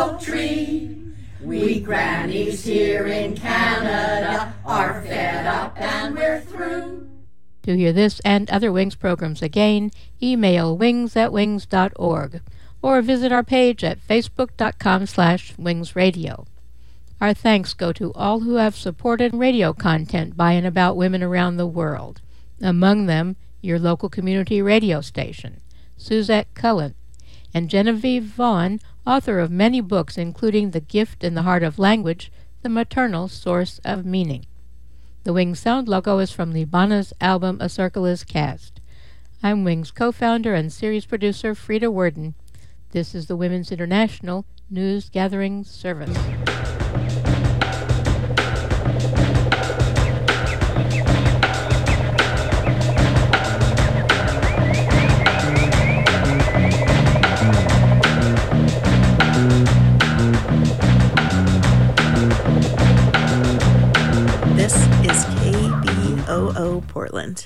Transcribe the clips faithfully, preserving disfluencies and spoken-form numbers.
oak tree. We grannies here in Canada are fed up and we're through. To hear this and other Wings programs again, email wings at wings dot org or visit our page at facebook.com slash wingsradio. Our thanks go to all who have supported radio content by and about women around the world. Among them, your local community radio station, Suzette Cullen, and Genevieve Vaughn, author of many books including The Gift in the Heart of Language, The Maternal Source of Meaning. The Wings sound logo is from the Bonna's album A Circle Is Cast. I'm Wings co-founder and series producer Frida Worden. This is the Women's International News Gathering Service. This is K B O O Portland.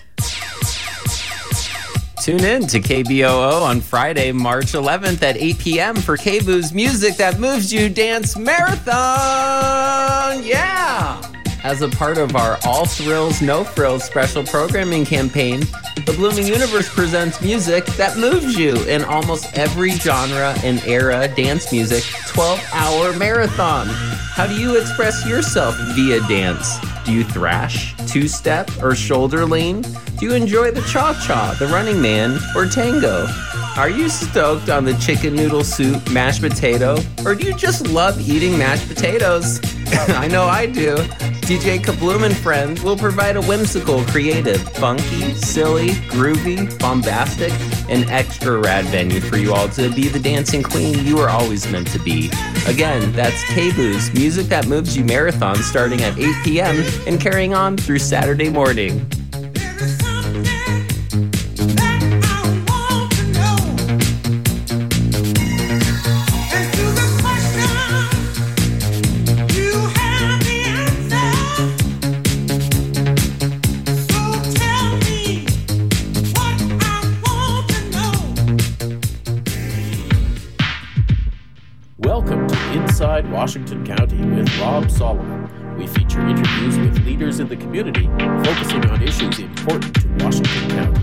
Tune in to K B O O on Friday, March eleventh at eight p.m. for K B O O's Music That Moves You Dance Marathon! Yeah! As a part of our All Thrills, No Frills special programming campaign, The Blooming Universe presents music that moves you in almost every genre and era dance music twelve-hour marathon. How do you express yourself via dance? Do you thrash, two-step, or shoulder lean? Do you enjoy the cha-cha, the running man, or tango? Are you stoked on the chicken noodle soup, mashed potato? Or do you just love eating mashed potatoes? I know I do. D J Kabloom and Friends will provide a whimsical, creative, funky, silly, groovy, bombastic, and extra rad venue for you all to be the dancing queen you were always meant to be. Again, that's K B O O's Music That Moves You Marathon starting at eight p.m. and carrying on through Saturday morning. Inside Washington County with Rob Solomon. We feature interviews with leaders in the community, focusing on issues important to Washington County.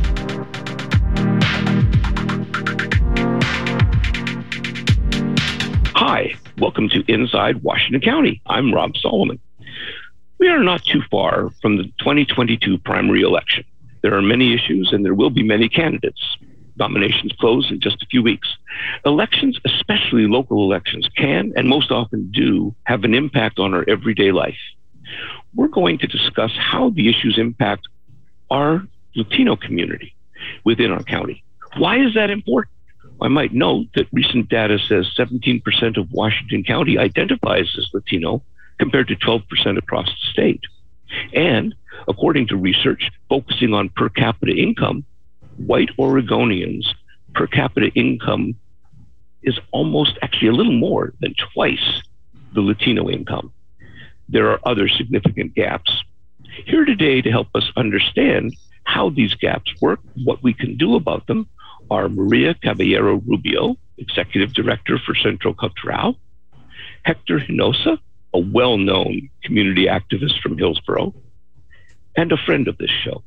Hi, welcome to Inside Washington County. I'm Rob Solomon. We are not too far from the twenty twenty-two primary election. There are many issues and there will be many candidates. Nominations close in just a few weeks. Elections, especially local elections, can and most often do have an impact on our everyday life. We're going to discuss how the issues impact our Latino community within our county. Why is that important? I might note that recent data says seventeen percent of Washington County identifies as Latino compared to twelve percent across the state. And according to research focusing on per capita income, white Oregonians' per capita income is almost, actually a little more than twice the Latino income. There are other significant gaps. Here today to help us understand how these gaps work, what we can do about them, are Maria Caballero Rubio, Executive Director for Centro Cultural, Hector Hinosa, a well-known community activist from Hillsborough, and a friend of this show,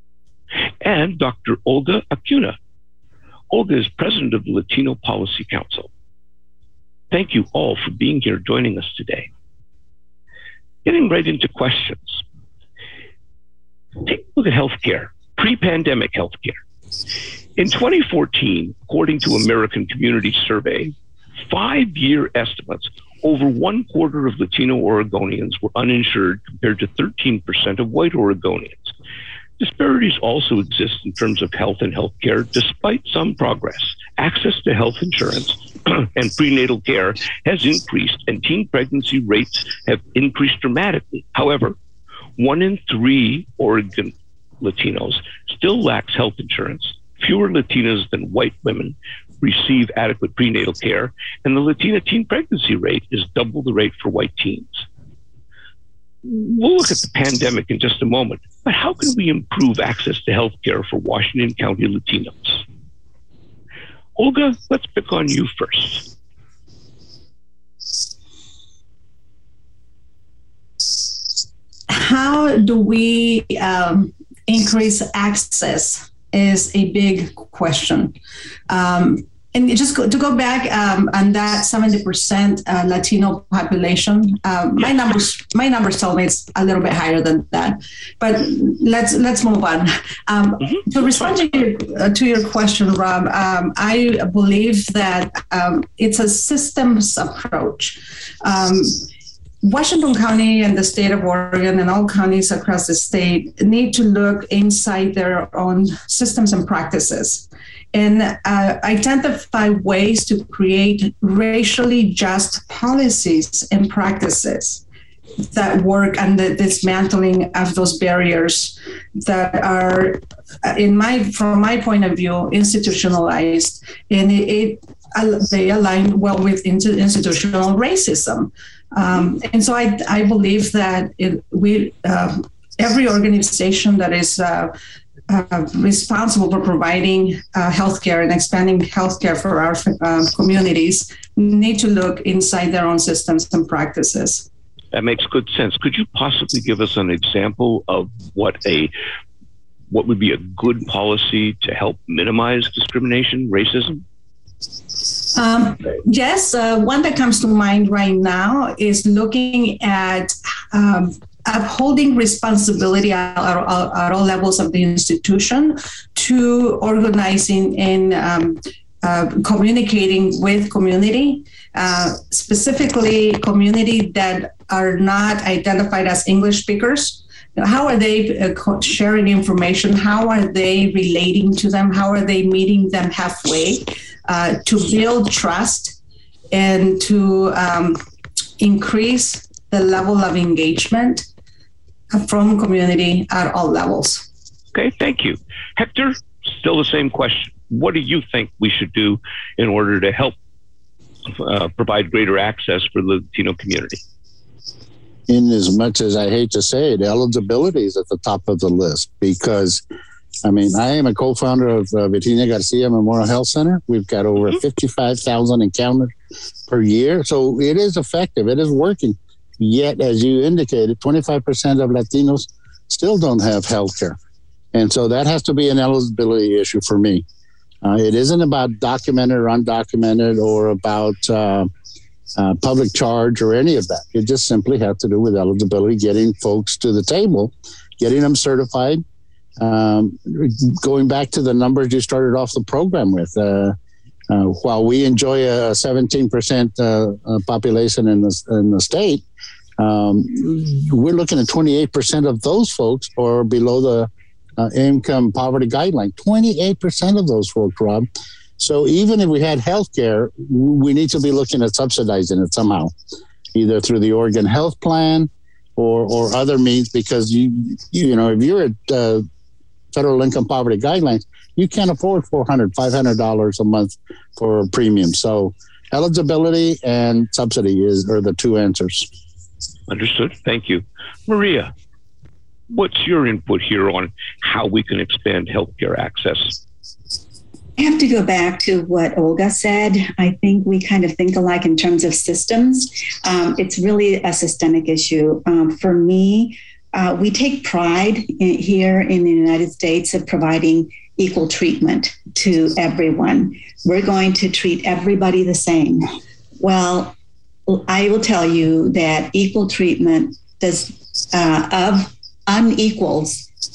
and Doctor Olga Acuna. Olga is president of the Latino Policy Council. Thank you all for being here joining us today. Getting right into questions. Take a look at healthcare, pre-pandemic healthcare. In twenty fourteen, according to American Community Survey, five-year estimates, over one quarter of Latino Oregonians were uninsured compared to thirteen percent of white Oregonians. Disparities also exist in terms of health and health care, despite some progress. Access to health insurance and prenatal care has increased, and teen pregnancy rates have increased dramatically. However, one in three Oregon Latinos still lacks health insurance. Fewer Latinas than white women receive adequate prenatal care, and the Latina teen pregnancy rate is double the rate for white teens. We'll look at the pandemic in just a moment, but how can we improve access to health care for Washington County Latinos? Olga, let's pick on you first. how do we um, increase access is a big question. Um, and just go, to go back um, on that seventy percent uh, Latino population, uh, my numbers my numbers tell me it's a little bit higher than that. But let's let's move on. Um, mm-hmm. To respond to your uh, to your question, Rob, um, I believe that um, it's a systems approach. Um, Washington County and the state of Oregon and all counties across the state need to look inside their own systems and practices and uh, identify ways to create racially just policies and practices that work on the dismantling of those barriers that are, in my, from my point of view, institutionalized, and it, it they align well with institutional racism. Um, and so I, I believe that it, we, uh, every organization that is uh, uh, responsible for providing uh, healthcare and expanding healthcare for our uh, communities need to look inside their own systems and practices. That makes good sense. Could you possibly give us an example of what a what would be a good policy to help minimize discrimination, racism? Um, yes, uh, one that comes to mind right now is looking at um, upholding responsibility at, at, at all levels of the institution to organizing and um, uh, communicating with community, uh, specifically community that are not identified as English speakers. How are they uh, sharing information? How are they relating to them? How are they meeting them halfway? Uh, to build trust and to um, increase the level of engagement from community at all levels. Okay, thank you. Hector, still the same question. What do you think we should do in order to help uh, provide greater access for the Latino community? In as much as I hate to say it, eligibility is at the top of the list because I mean, I am a co-founder of uh, Virginia Garcia Memorial Health Center. We've got over fifty-five thousand encounters per year. So it is effective. It is working. Yet, as you indicated, twenty-five percent of Latinos still don't have health care. And so that has to be an eligibility issue for me. Uh, it isn't about documented or undocumented or about uh, uh, public charge or any of that. It just simply has to do with eligibility, getting folks to the table, getting them certified. Um, going back to the numbers you started off the program with, uh, uh, while we enjoy a seventeen percent uh, uh, population in the, in the state, um, we're looking at twenty-eight percent of those folks are below the uh, income poverty guideline. twenty-eight percent of those folks, Rob. So even if we had health care, we need to be looking at subsidizing it somehow, either through the Oregon Health Plan or, or other means, because you, you know, if you're at uh, federal income poverty guidelines, you can't afford four hundred dollars, five hundred dollars a month for a premium. So eligibility and subsidy is are the two answers. Understood. Thank you. Maria, what's your input here on how we can expand healthcare access? I have to go back to what Olga said. I think we kind of think alike in terms of systems. Um, it's really a systemic issue. Um, for me, Uh, we take pride in, here in the United States of providing equal treatment to everyone. We're going to treat everybody the same. Well, I will tell you that equal treatment does uh, of unequals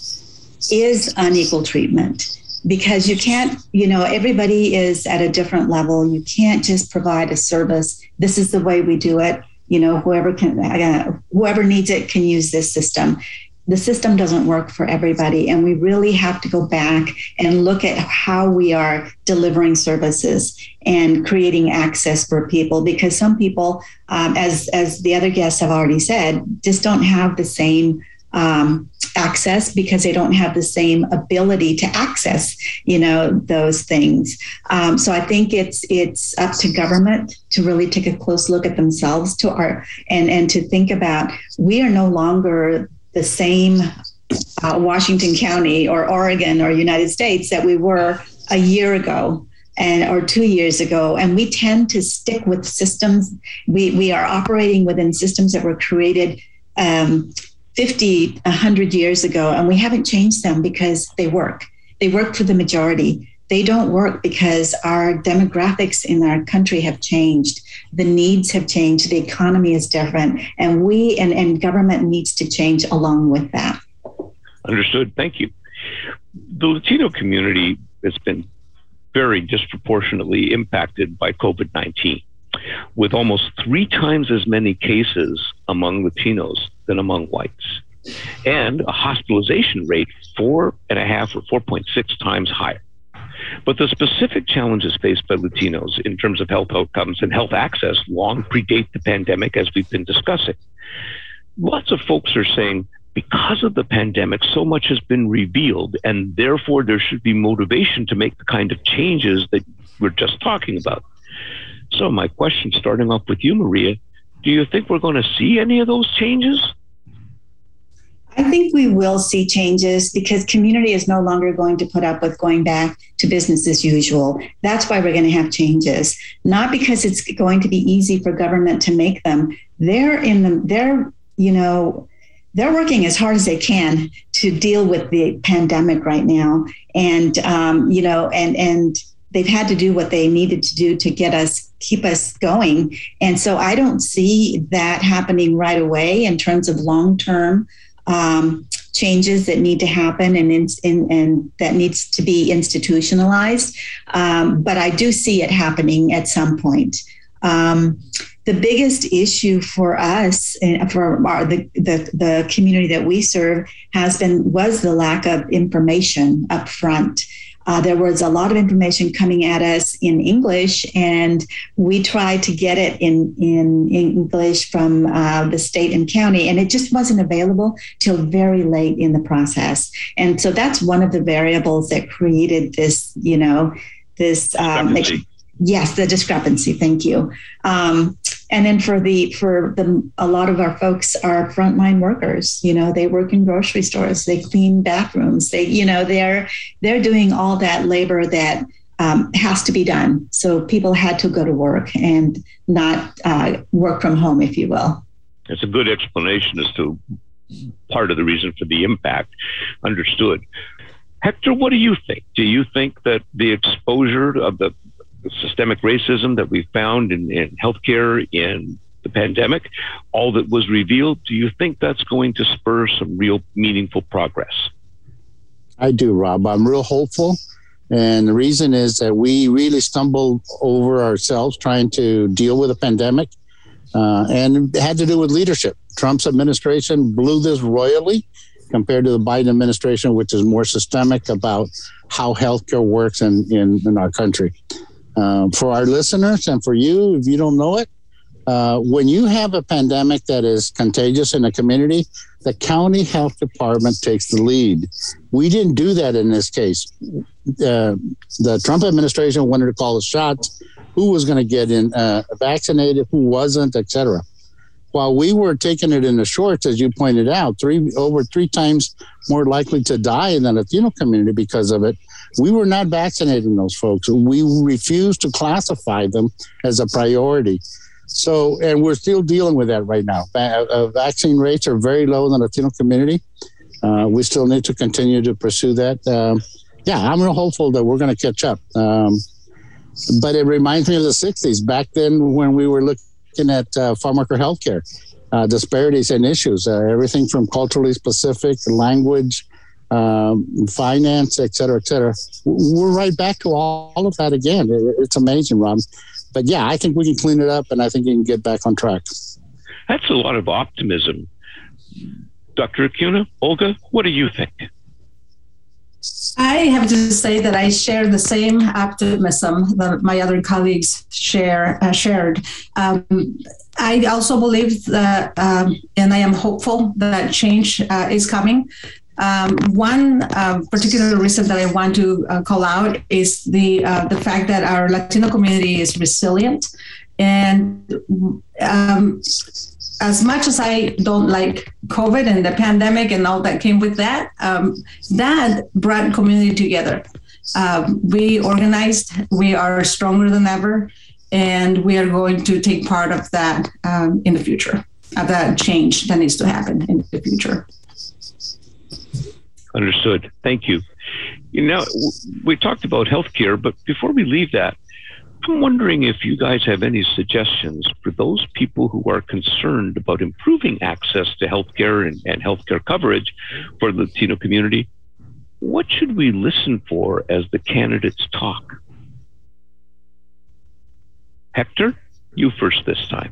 is unequal treatment, because you can't, you know, everybody is at a different level. You can't just provide a service. This is the way we do it. You know, whoever can, uh, whoever needs it can use this system. The system doesn't work for everybody, and we really have to go back and look at how we are delivering services and creating access for people. Because some people, um, as as the other guests have already said, just don't have the same um, access because they don't have the same ability to access, you know, those things. Um, so I think it's it's up to government to really take a close look at themselves to our and and to think about, we are no longer the same uh, Washington County or Oregon or United States that we were a year ago and or two years ago. And we tend to stick with systems. We we are operating within systems that were created um, fifty, one hundred years ago, and we haven't changed them because they work. They work for the majority. They don't work because our demographics in our country have changed. The needs have changed. The economy is different. And we and, and government needs to change along with that. Understood. Thank you. The Latino community has been very disproportionately impacted by COVID nineteen, with almost three times as many cases among Latinos than among whites, and a hospitalization rate four and a half or four point six times higher. But the specific challenges faced by Latinos in terms of health outcomes and health access long predate the pandemic, as we've been discussing. Lots of folks are saying, because of the pandemic, so much has been revealed, and therefore there should be motivation to make the kind of changes that we're just talking about. So my question, starting off with you, Maria, do you think we're going to see any of those changes? I think we will see changes because community is no longer going to put up with going back to business as usual. That's why we're going to have changes, not because it's going to be easy for government to make them. They're in the, they're, you know, they're working as hard as they can to deal with the pandemic right now. And, um, you know, and, and they've had to do what they needed to do to get us, keep us going. And so I don't see that happening right away in terms of long-term um, changes that need to happen and, in, in, and that needs to be institutionalized. Um, but I do see it happening at some point. Um, the biggest issue for us and for our, the, the, the community that we serve has been, was the lack of information up front. Uh, there was a lot of information coming at us in English, and we tried to get it in, in, in English from uh, the state and county, and it just wasn't available till very late in the process. And so that's one of the variables that created this, you know, this, um, like, yes, the discrepancy. Thank you. Um, and then for the for the a lot of our folks are frontline workers. You know, they work in grocery stores, they clean bathrooms, they you know they're they're doing all that labor that um, has to be done. So people had to go to work and not uh, work from home, if you will. It's a good explanation as to part of the reason for the impact. Understood. Hector, what do you think? Do you think that the exposure of the systemic racism that we found in, in healthcare in the pandemic, all that was revealed, do you think that's going to spur some real meaningful progress? I do, Rob. I'm real hopeful. And the reason is that we really stumbled over ourselves trying to deal with a pandemic. Uh, and it had to do with leadership. Trump's administration blew this royally compared to the Biden administration, which is more systemic about how healthcare works in, in, in our country. Uh, for our listeners and for you, if you don't know it, uh, when you have a pandemic that is contagious in a community, the county health department takes the lead. We didn't do that in this case. Uh, the Trump administration wanted to call the shots, who was going to get in uh, vaccinated, who wasn't, et cetera. While we were taking it in the shorts, as you pointed out, three over three times more likely to die in the Latino community because of it, we were not vaccinating those folks. We refused to classify them as a priority. So, and we're still dealing with that right now. Uh, vaccine rates are very low in the Latino community. Uh, we still need to continue to pursue that. Um, yeah, I'm real hopeful that we're going to catch up. Um, but it reminds me of the sixties, back then when we were looking at uh, farm worker healthcare, uh, disparities and issues, uh, everything from culturally specific, language, um, finance, et cetera, et cetera. We're right back to all, all of that again. It, it's amazing, Rob. But yeah, I think we can clean it up, and I think we can get back on track. That's a lot of optimism. Doctor Acuna, Olga, what do you think? I have to say that I share the same optimism that my other colleagues share uh, shared. Um, I also believe that, um, and I am hopeful that change uh, is coming. Um, one uh, particular reason that I want to uh, call out is the uh, the fact that our Latino community is resilient, and um, as much as I don't like COVID and the pandemic and all that came with that, um, that brought community together. Um, we organized, we are stronger than ever, and we are going to take part of that um, in the future. of that change that needs to happen in the future. Understood. Thank you. You know, we talked about healthcare, but before we leave that, I'm wondering if you guys have any suggestions for those people who are concerned about improving access to healthcare and, and healthcare coverage for the Latino community. What should we listen for as the candidates talk? Hector, you first this time.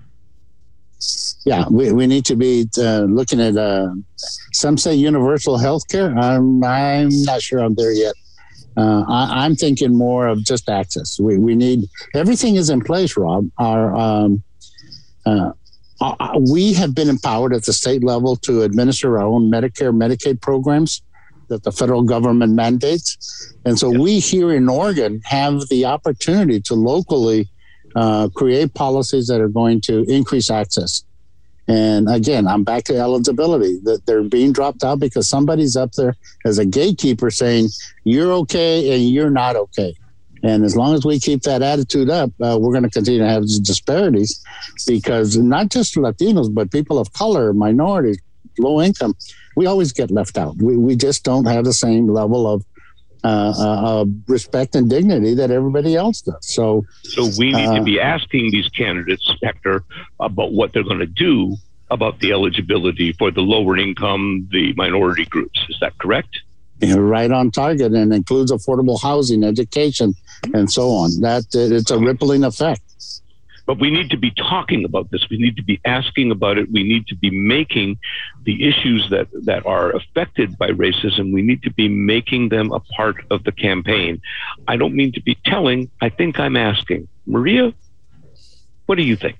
Yeah, we, we need to be uh, looking at, uh, some say universal health care. I'm, I'm not sure I'm there yet. Uh, I, I'm thinking more of just access. We, we need, everything is in place, Rob. Our, um, uh, uh, we have been empowered at the state level to administer our own Medicare, Medicaid programs that the federal government mandates. And so we here in Oregon have the opportunity to locally Uh, create policies that are going to increase access. And again, I'm back to eligibility, that they're being dropped out because somebody's up there as a gatekeeper saying, you're okay and you're not okay. And as long as we keep that attitude up, uh, we're going to continue to have disparities, because not just Latinos, but people of color, minorities, low income, we always get left out. We, we just don't have the same level of Uh, uh, respect and dignity that everybody else does. So, so we need uh, to be asking these candidates, Hector, about what they're going to do about the eligibility for the lower income, the minority groups. Is that correct? You're right on target, and includes affordable housing, education, and so on. That it's a rippling effect. But we need to be talking about this. We need to be asking about it. We need to be making the issues that, that are affected by racism, we need to be making them a part of the campaign. I don't mean to be telling. I think I'm asking. Maria, what do you think?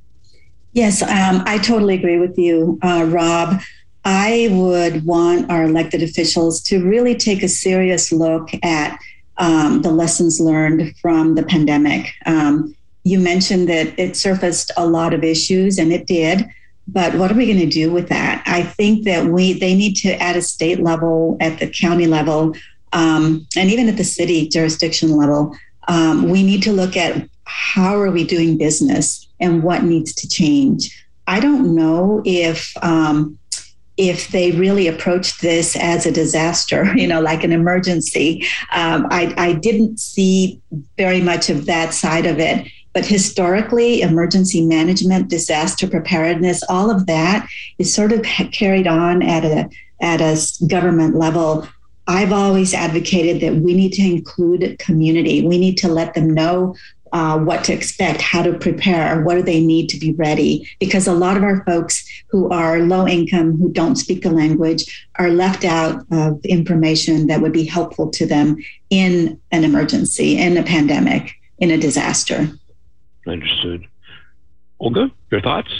Yes, um, I totally agree with you, uh, Rob. I would want our elected officials to really take a serious look at um, the lessons learned from the pandemic. Um, You mentioned that it surfaced a lot of issues, and it did. But what are we going to do with that? I think that we they need to, at a state level, at the county level, um, and even at the city jurisdiction level, um, we need to look at how are we doing business and what needs to change. I don't know if um, if they really approached this as a disaster, you know, like an emergency. Um, I, I didn't see very much of that side of it. But historically, emergency management, disaster preparedness, all of that is sort of carried on at a at a government level. I've always advocated that we need to include community. We need to let them know uh, what to expect, how to prepare, what do they need to be ready. Because a lot of our folks who are low income, who don't speak the language, are left out of information that would be helpful to them in an emergency, in a pandemic, in a disaster. Understood. Olga, your thoughts?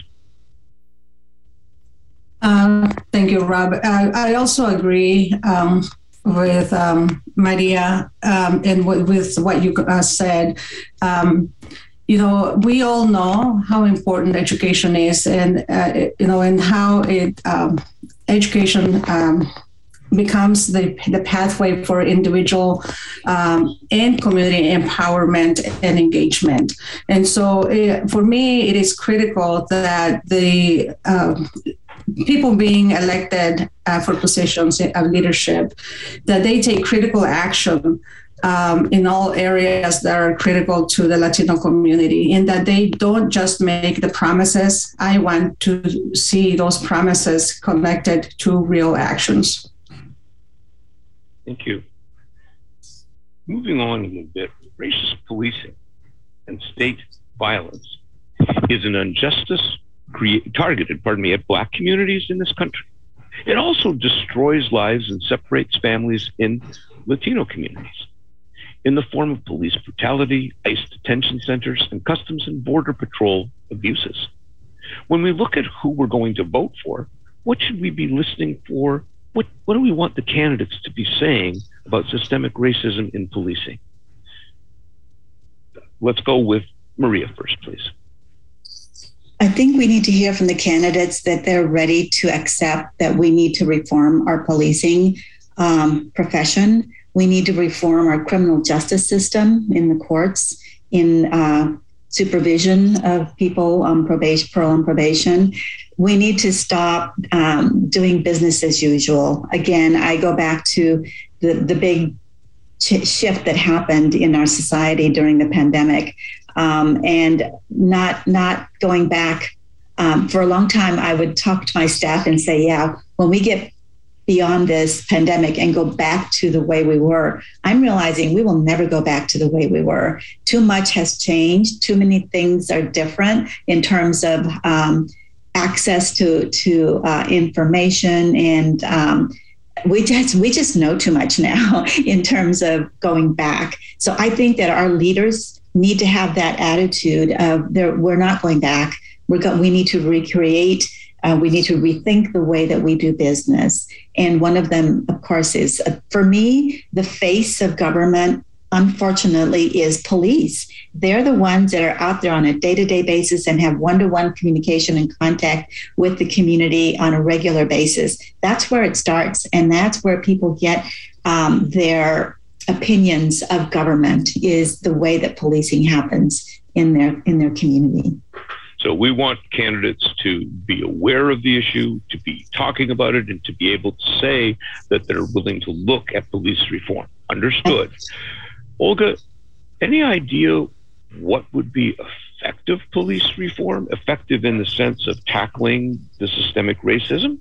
Um, thank you, Rob. I, I also agree um, with um, Maria um, and w- with what you uh, said. Um, you know, we all know how important education is, and uh, you know, and how it um, education um, becomes the, the pathway for individual um, and community empowerment and engagement. And so it, for me, it is critical that the um, people being elected uh, for positions of leadership, that they take critical action um, in all areas that are critical to the Latino community, and that they don't just make the promises. I want to see those promises connected to real actions. Thank you. Moving on a little bit, racist policing and state violence is an injustice create, targeted, pardon me, at Black communities in this country. It also destroys lives and separates families in Latino communities in the form of police brutality, ICE detention centers, and Customs and Border Patrol abuses. When we look at who we're going to vote for, what should we be listening for? What, what do we want the candidates to be saying about systemic racism in policing? Let's go with Maria first, please. I think we need to hear from the candidates that they're ready to accept that we need to reform our policing um, profession. We need to reform our criminal justice system in the courts, in uh, supervision of people on probation, parole on probation. We need to stop um, doing business as usual. Again, I go back to the, the big ch- shift that happened in our society during the pandemic, um, and not not going back. Um, for a long time, I would talk to my staff and say, yeah, when we get beyond this pandemic and go back to the way we were, I'm realizing we will never go back to the way we were. Too much has changed. Too many things are different in terms of um, access to to uh, information, and um, we just we just know too much now in terms of going back. So I think that our leaders need to have that attitude of we're not going back. We're go- we need to recreate. Uh, we need to rethink the way that we do business. And one of them, of course, is, uh, for me, the face of government, unfortunately, is police. They're the ones that are out there on a day-to-day basis and have one-to-one communication and contact with the community on a regular basis. That's where it starts. And that's where people get um, their opinions of government, is the way that policing happens in their in their community. So we want candidates to be aware of the issue, to be talking about it, and to be able to say that they're willing to look at police reform. Understood. Olga, any idea what would be effective police reform? Effective in the sense of tackling the systemic racism?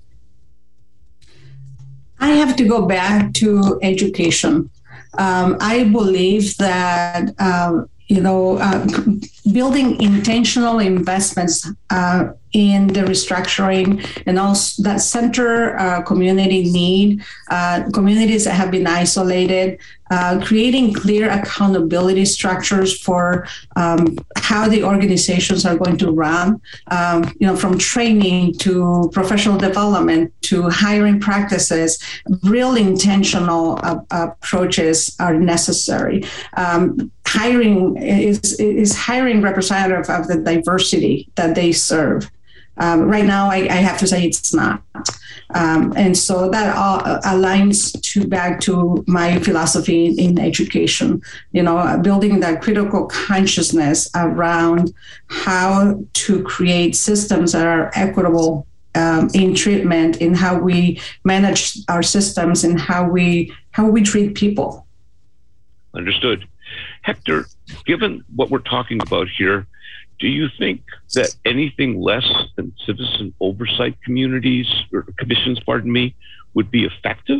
I have to go back to education. Um, I believe that um, you know, uh, building intentional investments uh, in the restructuring, and also that center uh, community need, uh, communities that have been isolated, uh, creating clear accountability structures for um, how the organizations are going to run, um, you know, from training to professional development to hiring practices. Real intentional uh, approaches are necessary. Um, hiring is is hiring representative of the diversity that they serve. Um, right now, I, I have to say it's not. Um, and so that all aligns to back to my philosophy in, in education, you know, building that critical consciousness around how to create systems that are equitable um, in treatment, in how we manage our systems, and how we how we treat people. Understood. Hector, given what we're talking about here, do you think that anything less than citizen oversight communities or commissions, pardon me, would be effective?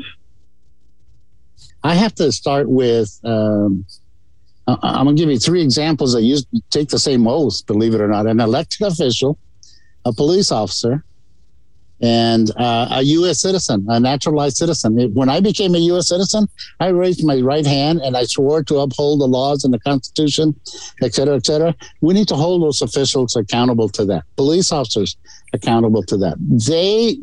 I have to start with, um, I'm going to give you three examples that use take the same oath, believe it or not. An elected official, a police officer, and uh, a U S citizen, a naturalized citizen. When I became a U S citizen, I raised my right hand and I swore to uphold the laws and the Constitution, et cetera, et cetera. We need to hold those officials accountable to that. Police officers accountable to that. They,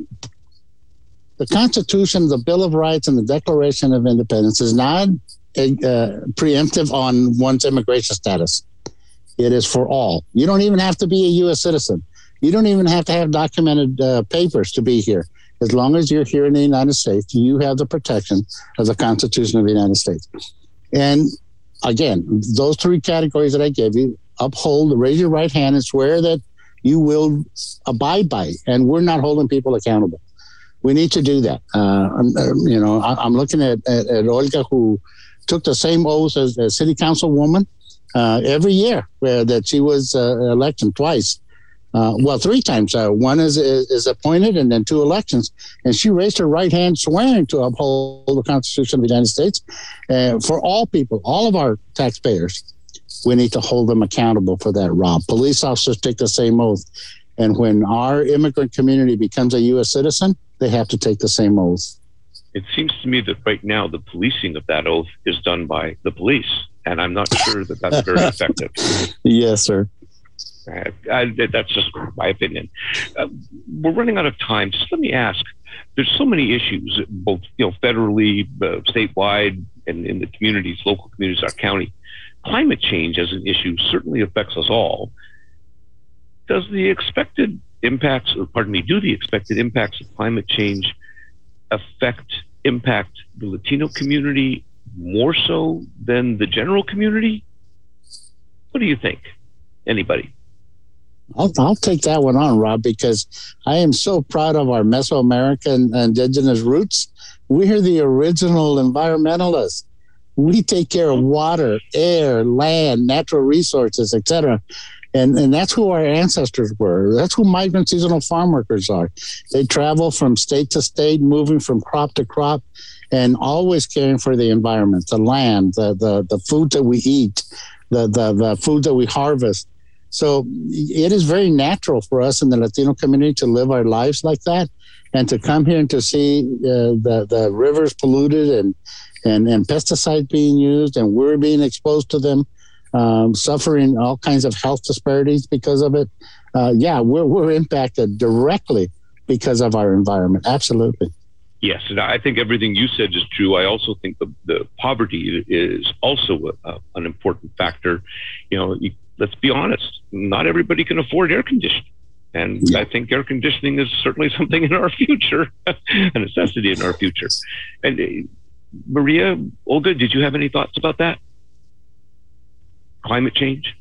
the Constitution, the Bill of Rights, and the Declaration of Independence is not a, uh, preemptive on one's immigration status. It is for all. You don't even have to be a U S citizen. You don't even have to have documented uh, papers to be here. As long as you're here in the United States, you have the protection of the Constitution of the United States. And again, those three categories that I gave you, uphold, raise your right hand and swear that you will abide by it. And we're not holding people accountable. We need to do that. Uh, you know, I, I'm looking at, at, at Olga, who took the same oath as a city councilwoman uh, every year, where that she was uh, elected twice. Uh, well, three times. Uh, one is, is is appointed, and then two elections. And she raised her right hand, swearing to uphold the Constitution of the United States uh, for all people, all of our taxpayers. We need to hold them accountable for that, Rob. Police officers take the same oath. And when our immigrant community becomes a U S citizen, they have to take the same oath. It seems to me that right now the policing of that oath is done by the police, and I'm not sure that that's very effective. Yes, sir. Uh, I, that's just my opinion. Uh, we're running out of time. Just let me ask, there's so many issues, both you know, federally, uh, statewide, and in the communities, local communities, our county. Climate change as an issue certainly affects us all. Does the expected impacts, or pardon me, do the expected impacts of climate change affect, impact the Latino community more so than the general community? What do you think? Anybody? I'll, I'll take that one on, Rob, because I am so proud of our Mesoamerican indigenous roots. We're the original environmentalists. We take care of water, air, land, natural resources, et cetera. And, and that's who our ancestors were. That's who migrant seasonal farm workers are. They travel from state to state, moving from crop to crop, and always caring for the environment, the land, the the, the food that we eat, the, the, the food that we harvest. So it is very natural for us in the Latino community to live our lives like that, and to come here and to see uh, the, the rivers polluted and, and, and pesticides being used, and we're being exposed to them. Um, suffering all kinds of health disparities because of it. Uh, yeah, we're we're impacted directly because of our environment. Absolutely. Yes, and I think everything you said is true. I also think the, the poverty is also a, a, an important factor. You know, you, let's be honest, not everybody can afford air conditioning. And yeah. I think air conditioning is certainly something in our future, a necessity in our future. And uh, Maria, Olga, did you have any thoughts about that? Climate change?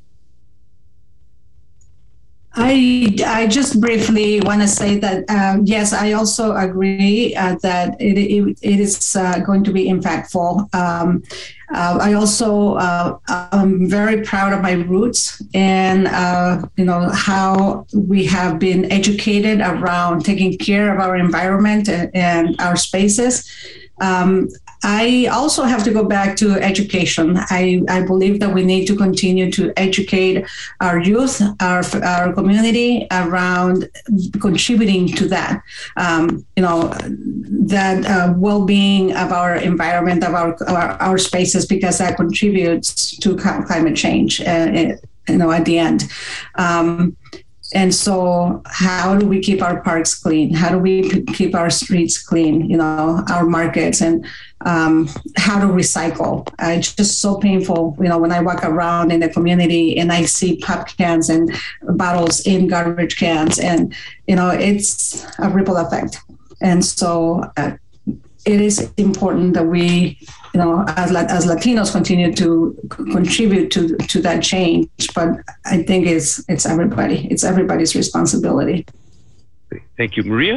I, I just briefly want to say that, uh, yes, I also agree uh, that it, it, it is uh, going to be impactful. Um, uh, I also uh, I'm very proud of my roots and, uh, you know, how we have been educated around taking care of our environment and, and our spaces. Um, I also have to go back to education. I, I believe that we need to continue to educate our youth, our our community around contributing to that. Um, you know, that uh, well-being of our environment, of our, our our spaces, because that contributes to climate change. Uh, you know, at the end. Um, And so how do we keep our parks clean? How do we p- keep our streets clean, you know, our markets, and um, how to recycle? Uh, it's just so painful, you know, when I walk around in the community and I see pop cans and bottles in garbage cans, and, you know, it's a ripple effect. And so uh, it is important that we, you know, as as Latinos continue to contribute to to that change. But I think it's it's everybody. It's everybody's responsibility. Thank you, Maria.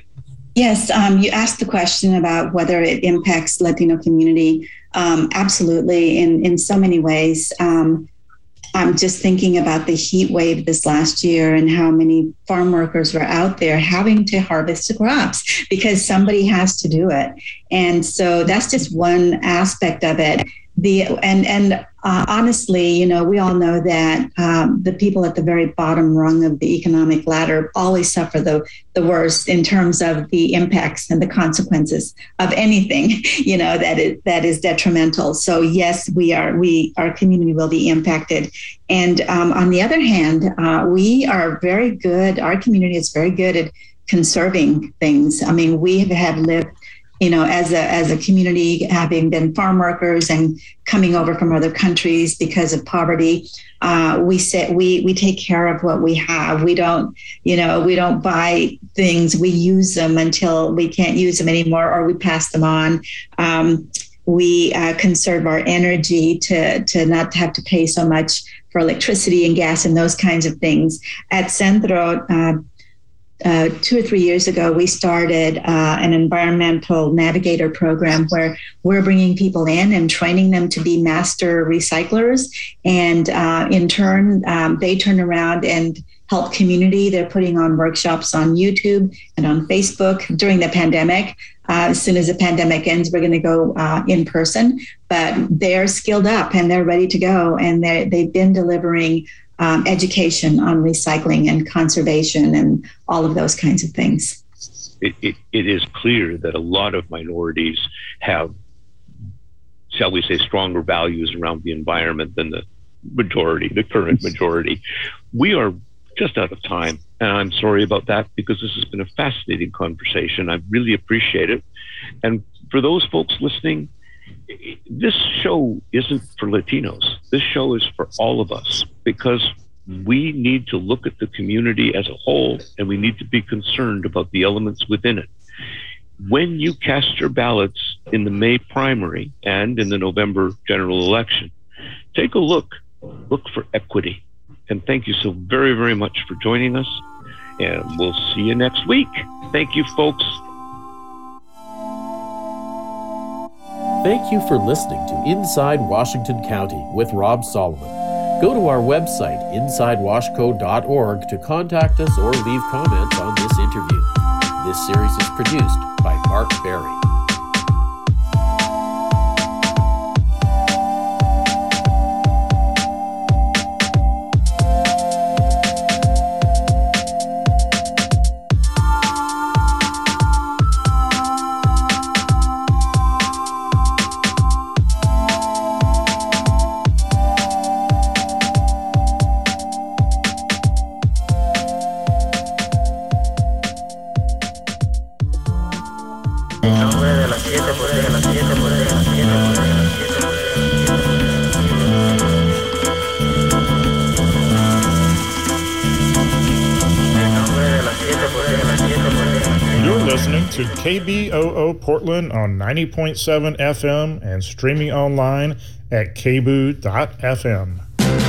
Yes, um, you asked the question about whether it impacts Latino community. Um, absolutely, in in so many ways. Um, I'm just thinking about the heat wave this last year and how many farm workers were out there having to harvest the crops because somebody has to do it. And so that's just one aspect of it. The and and uh, honestly, you know, we all know that um, the people at the very bottom rung of the economic ladder always suffer the the worst in terms of the impacts and the consequences of anything, you know, that is that is detrimental. So yes, we are we our community will be impacted. And um, on the other hand, uh, we are very good. Our community is very good at conserving things. I mean, we have lived, you know, as a as a community, having been farm workers and coming over from other countries because of poverty, uh, we say we we take care of what we have. We don't, you know, we don't buy things. We use them until we can't use them anymore, or we pass them on. Um, we uh, conserve our energy to to not have to pay so much for electricity and gas and those kinds of things. At Centro, uh, Uh, two or three years ago, we started uh, an environmental navigator program where we're bringing people in and training them to be master recyclers. And uh, in turn, um, they turn around and help community. They're putting on workshops on YouTube and on Facebook during the pandemic. Uh, as soon as the pandemic ends, we're going to go uh, in person. But they're skilled up and they're ready to go. And they've been delivering Um, education on recycling and conservation and all of those kinds of things. It, it, it is clear that a lot of minorities have, shall we say, stronger values around the environment than the majority, the current majority. We are just out of time, and I'm sorry about that because this has been a fascinating conversation. I really appreciate it. And for those folks listening, this show isn't for Latinos. This show is for all of us because we need to look at the community as a whole and we need to be concerned about the elements within it. When you cast your ballots in the May primary and in the November general election, take a look. Look for equity. And thank you so very, very much for joining us. And we'll see you next week. Thank you, folks. Thank you for listening to Inside Washington County with Rob Solomon. Go to our website, inside washco dot org, to contact us or leave comments on this interview. This series is produced by Mark Berry. To K B O O Portland on ninety point seven F M and streaming online at k b o dot f m.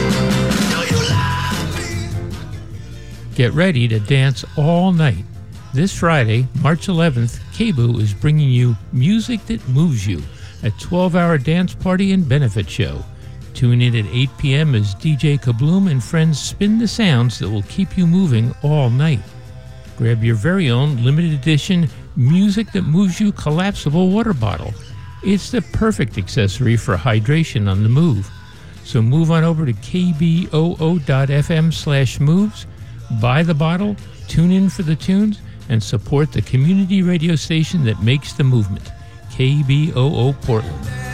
Get ready to dance all night. This Friday, March eleventh, K B O is bringing you Music That Moves You, a twelve-hour dance party and benefit show. Tune in at eight p.m. as D J Kabloom and friends spin the sounds that will keep you moving all night. Grab your very own limited edition Music That Moves You collapsible water bottle. It's the perfect accessory for hydration on the move. So move on over to k b o o dot f m slash moves, buy the bottle, tune in for the tunes, and support the community radio station that makes the movement, K B O O Portland.